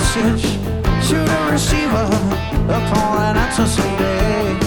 message to the receiver, a call and answer someday.